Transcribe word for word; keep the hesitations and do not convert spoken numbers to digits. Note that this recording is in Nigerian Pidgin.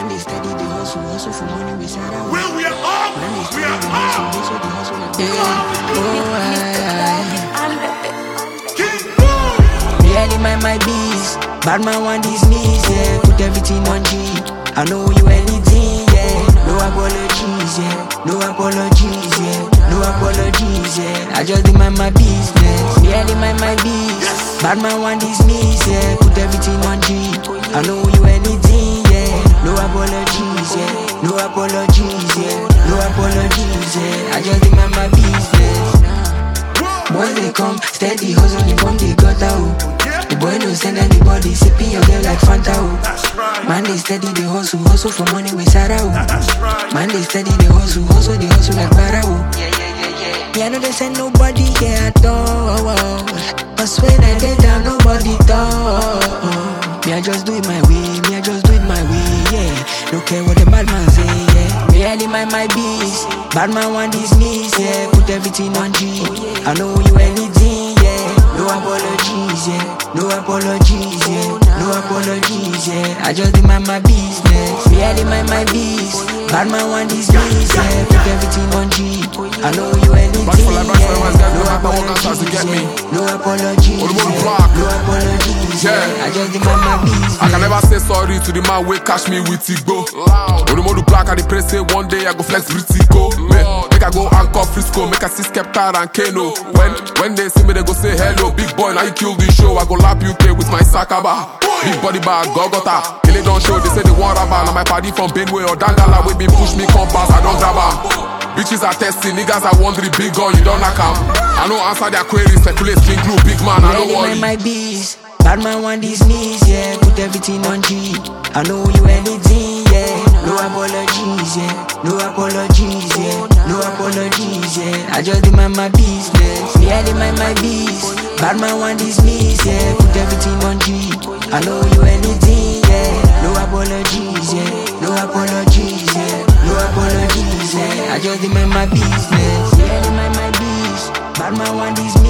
Man, they steady the hustle, hustle for money, we side out. Well, we are up. Man, they We steady are the hustle, up. hustle, the hustle, like yeah. Oh, I, King Boy. really mind my bees. Bad man want these knees, yeah. Put everything on G. I know you anything, yeah. No apologies, yeah. No apologies, yeah. No apologies, yeah. I just demand my business. Really mind my bees. Bad man want these knees, yeah. Put everything on G. I know you anything, yeah. No apologies, yeah. No apologies, yeah. No apologies, yeah. I just demand my business. Boys they come, steady hustle, they come, they got out. The boy don't send anybody, sipping your girl like Fanta. That's right. Man they steady, they hustle, hustle for money with Sarah. That's right. Man they steady, they hustle, hustle, they hustle like Barao. Yeah, yeah, yeah, yeah. Yeah, I know they send nobody here at all. But when I get down, nobody talk. Me I just do it my way, me I just do it my way, yeah. Don't care what the bad man say, yeah. Really mind my bees. Bad man want these knees, yeah. Put everything on G. I know you anything, yeah. No apologies, yeah. No apologies, yeah. No apologies, yeah. I just demand my business. Really mind my bees. Bad man want these knees, yeah. Put everything on G. I know you anything, Back for life, back for life, guys. yeah. No matter what can start to get me. No apologies, All the way yeah. block. No apologies, Yeah. yeah. I just demand my business. I can never say sorry to the man wey catch me with Igbo. Oromodu black, I dey pray say one day I go flex Britico. Make, make I go anchor Frisco, make I see Skepta and Kano. When when they see me, they go say hello, big boy. Now you kill the show. I go lap U K with my Sakaba. Big body bag, Gogota. Kill it don't show. They say they want rubber. Now my party from Benway or Dangala, we be push me compass. I don't grab 'em. Bitches are testing, niggas are wondering, big gun, you don't knock 'em. I don't answer their queries, speculate, clean glue, big man, I don't Really worry. mind my bees. Bad man want these knees, yeah. Put everything on G. I know you anything, yeah. No apologies, yeah. No apologies, yeah. No apologies, yeah. I just demand my business. Really mind my bees. Bad man want these knees, yeah. Put everything on G. I know you anything, yeah. No apologies, yeah. No apologies, yeah. No apologies, yeah. I just demand my business. Really mind my bees. Bad man want these